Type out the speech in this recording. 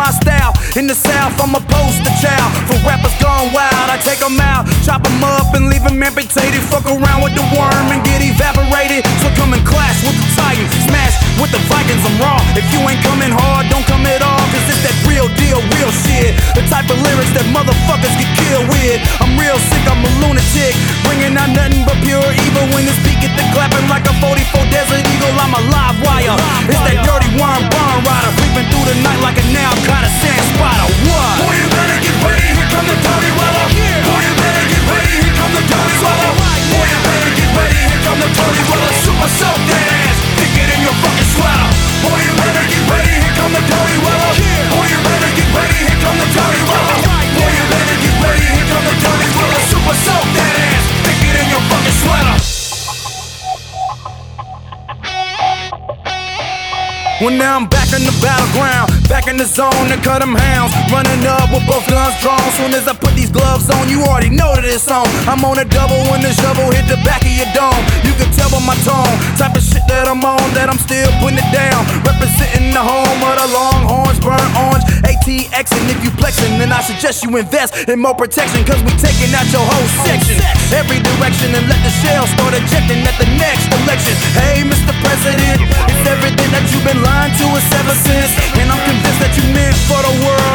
my style. In the South, I'm a poster child for rappers gone wild. I take them out, chop them up, and leave them amputated. Fuck around with the worm and get evaporated. So come and clash with the Titans, smash with the Vikings. I'm raw. If you ain't coming hard, don't come at all. Cause it's that real deal, real shit. The type of lyrics that motherfuckers get killed with. I'm real sick, I'm a lunatic, bringing out nothing but pure evil. When this beat get the clapping like a 44 Desert Eagle, I'm a live wire. It's that dirty worm barn rider, creeping through the night like a now kind of sand spider. What? Boy, you better get ready, here come the dirty weather. Boy, you better get ready, here come the dirty weather. Boy, you better get ready, here come the dirty weather. Super soak that ass, stick it in your fucking sweater. Boy, you better get ready, here come the dirty weather. Boy, you better get ready, here come the dirty weather. Boy, you better get ready, here come the dirty weather. Super soak that ass, stick it in your fucking sweater. Well, now I'm back in the battleground, back in the zone to cut them hounds. Running up with both guns drawn. Soon as I put these gloves on, you already know that it's on. I'm on a double when the shovel hit the back of your dome. You can tell by my tone, type of shit that I'm on, that I'm still putting it down. Representing the home of the Longhorns, burnt orange, ATX. And if you plexing, then I suggest you invest in more protection. Cause we taking out your whole section, every direction, and let the shells start ejecting at the next election. Hey, Mr. President, it's everything that you've been lying to us ever since. And I'm convinced that you meant for the world